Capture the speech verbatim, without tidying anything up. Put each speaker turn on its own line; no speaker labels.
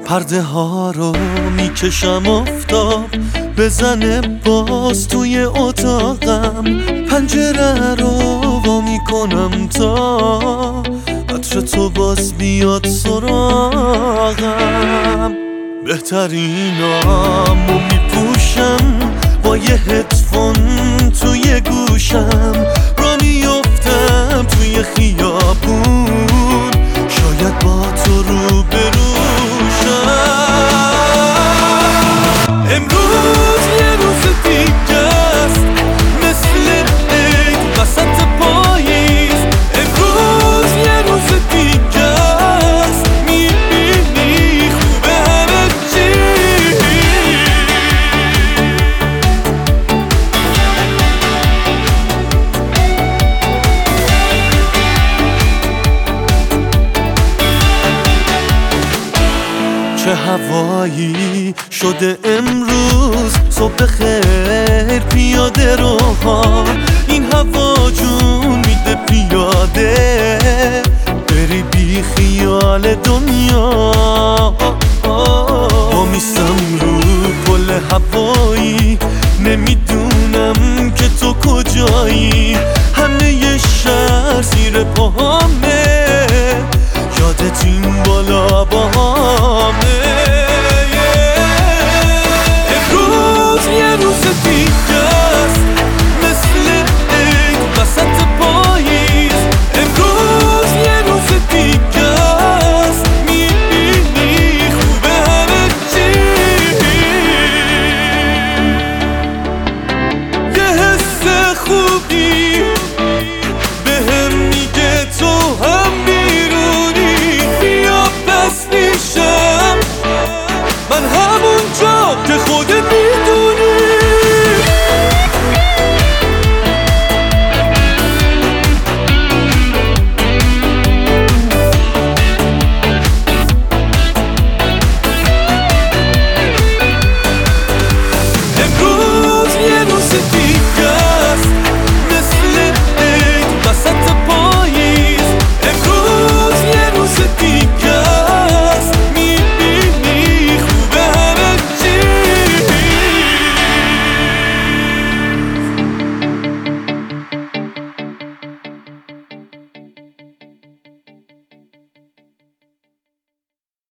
پرده ها رو میکشم آفتاب بزنه باز توی اتاقم، پنجره رو وا میکنم تا عطر تو باز بیاد سراغم. بهترینامو میپوشم با یه هدفون توی گوشم، را میافتم توی خیابون شاید با تو رو بروشم. امروز یه روز دیگه است مثل عید وسط پاییز، امروز یه روز دیگه است میبینی خوبه همه چی. چه هوایی شده امروز، صبح خیر پیاده روها، این هوا جون میده پیاده بری بی خیال دنیا. با میستم رو پل هوایی نمیدونم که تو کجایی، همه یه شهر زیر پاهامه، یادت این بالا